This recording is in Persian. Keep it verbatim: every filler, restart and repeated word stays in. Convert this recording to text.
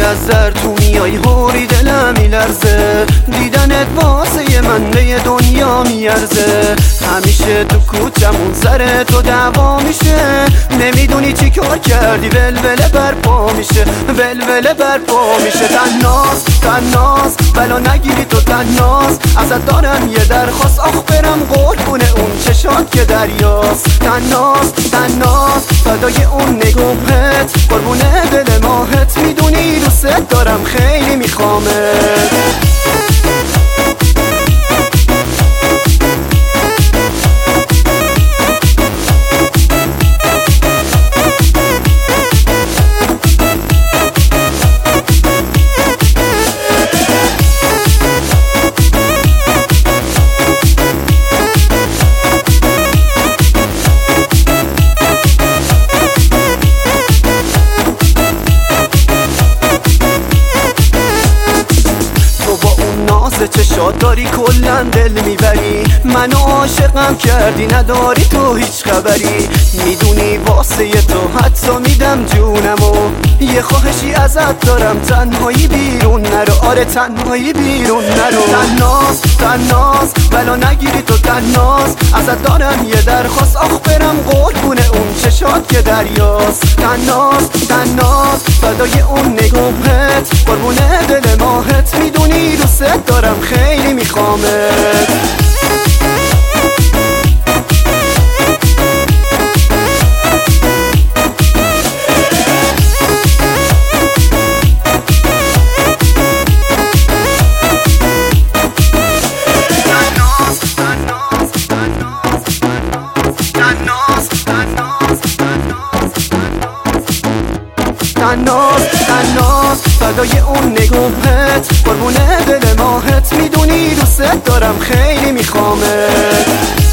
از در تو میای هوری دلم میلرزه، دیدنت واسه من به دنیا میارزه. همیشه تو کوچمون سر تو دعوا میشه، نمیدونی چی کار کردی ولوله برپا میشه، ولوله برپا میشه. تناس تناس بلا نگیری تو تناس، ازت دارم یه درخواست، آخ برم قربونه اون چشات که دریاست. تناس تناس فدای اون نگاهت، قربونه دل ماهت، میدونی دوست دارم خیلی میخوامت. چشات داری کلن دل میبری، منو عاشقم کردی نداری تو هیچ خبری. میدونی واسه تو حتی میدم جونمو، یه خواهشی ازت دارم تنهایی بیرون نرو، آره تنهایی بیرون نرو. تناس تناس بلا نگیری تو تناس، ازت دارم یه درخواست، آخ برم قربونه اون چشات که دریاست. تناس تناس فدای اون نگاهت، قربونه دل ماهت، میدونی دوست دارم خیلی میخوامت. تناس تناس فدای اون نگاهت، قربونه دل ماهت، میدونی دوست دارم خیلی میخوامت.